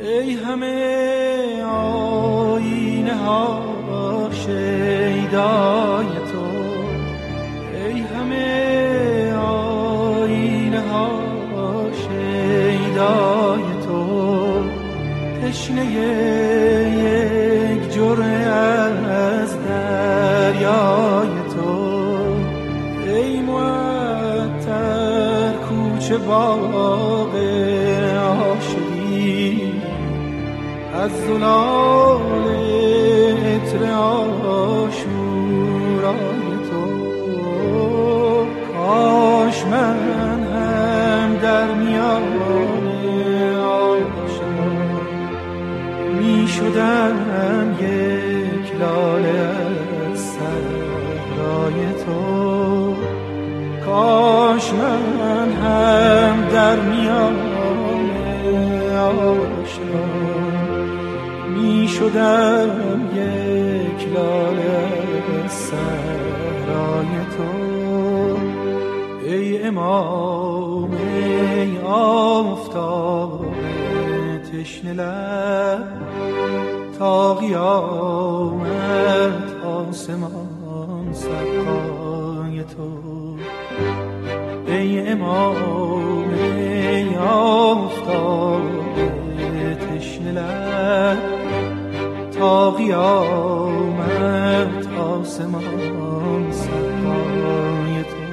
ای همه آینه ها شیدای تو، ای همه آینه ها شیدای تو، تشنه یک جرعه از دریای تو، ای معطر کوچه باغ عاشقی، از زلال عطر عاشورای تو. کاش من هم در میان عاشقان می شدم یک لاله از صحرای تو. کاش من هم در میان عاشقان می شدم یک لاله از صحرای تو. ای امام، ای آفتاب تشنه لب، تا قیامت آسمان سقای تو. ای امام، ای آفتاب تشنه لب، تا قیامت آسمان سقای تو.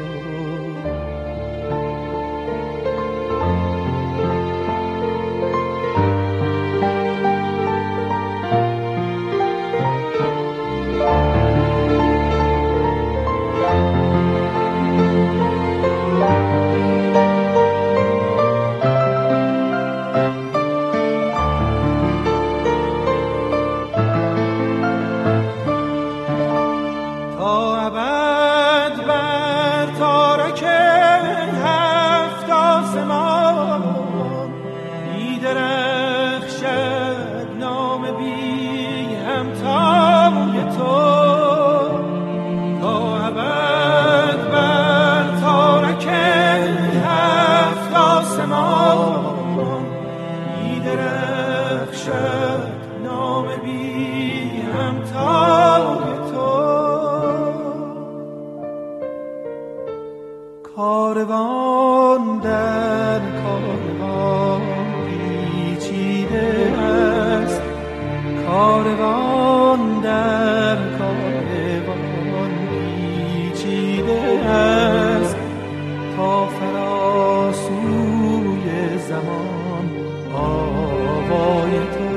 کاروان در کاروان پیچیده است، کاروان در کاروان پیچیده است، تا فراسوی زمان آوای تو.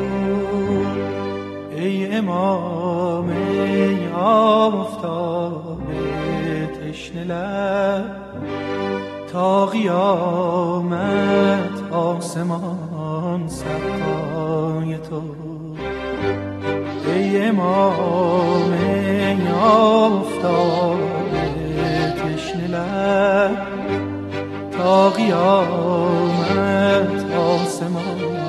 ای امام، ای آفتاب تشنه لب، تا قیامت آسمان سقای تو. ای امام، ای آفتاب تشنه لب، تا قیامت آسمان